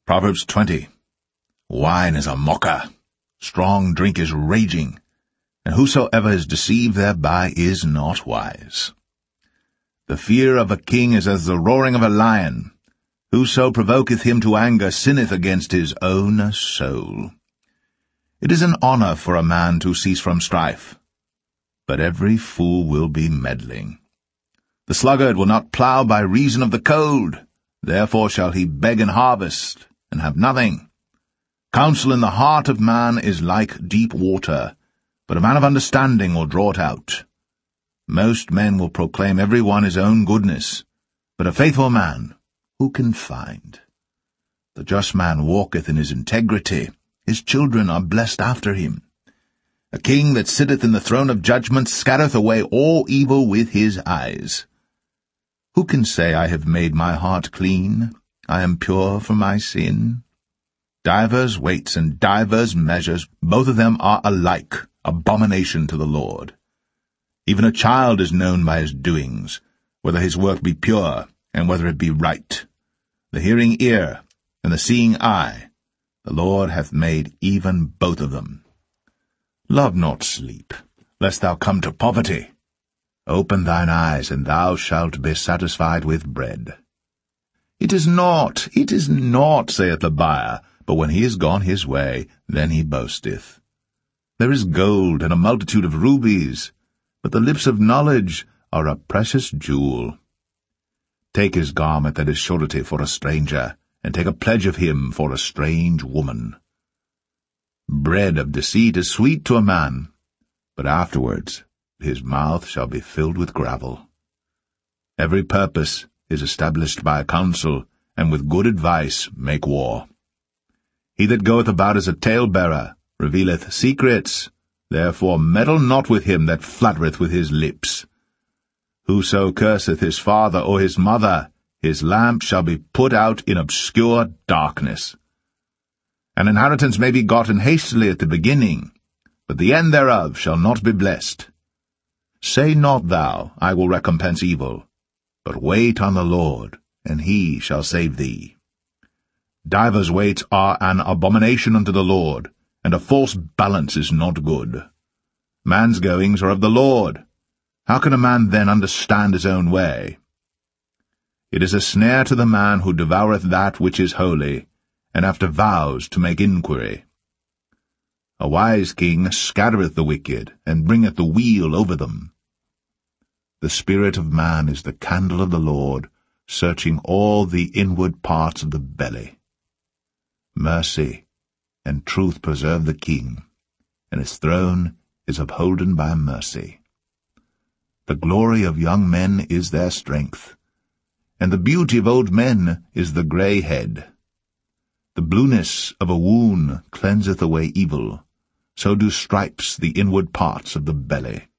Proverbs 20. Wine is a mocker, strong drink is raging, and whosoever is deceived thereby is not wise. The fear of a king is as the roaring of a lion. Whoso provoketh him to anger sinneth against his own soul. It is an honor for a man to cease from strife, but every fool will be meddling. The sluggard will not plough by reason of the cold, therefore shall he beg and harvest, and have nothing. Counsel in the heart of man is like deep water, but a man of understanding will draw it out. Most men will proclaim every one his own goodness, but a faithful man who can find? The just man walketh in his integrity, his children are blessed after him. A king that sitteth in the throne of judgment scattereth away all evil with his eyes. Who can say, I have made my heart clean, I am pure from my sin? Divers weights and divers measures, both of them are alike, abomination to the Lord. Even a child is known by his doings, whether his work be pure, and whether it be right. The hearing ear, and the seeing eye, the Lord hath made even both of them. Love not sleep, lest thou come to poverty. Open thine eyes, and thou shalt be satisfied with bread. It is not, saith the buyer, but when he is gone his way, then he boasteth. There is gold and a multitude of rubies, but the lips of knowledge are a precious jewel. Take his garment that is surety for a stranger, and take a pledge of him for a strange woman. Bread of deceit is sweet to a man, but afterwards his mouth shall be filled with gravel. Every purpose is established by a counsel, and with good advice make war. He that goeth about as a talebearer revealeth secrets, therefore meddle not with him that flattereth with his lips. Whoso curseth his father or his mother, his lamp shall be put out in obscure darkness. An inheritance may be gotten hastily at the beginning, but the end thereof shall not be blessed. Say not thou, I will recompense evil, but wait on the Lord, and he shall save thee. Divers weights are an abomination unto the Lord, and a false balance is not good. Man's goings are of the Lord. How can a man then understand his own way? It is a snare to the man who devoureth that which is holy, and after vows to make inquiry. A wise king scattereth the wicked, and bringeth the weal over them. The spirit of man is the candle of the Lord, searching all the inward parts of the belly. Mercy and truth preserve the king, and his throne is upholden by mercy. The glory of young men is their strength, and the beauty of old men is the grey head. The blueness of a wound cleanseth away evil, so do stripes the inward parts of the belly.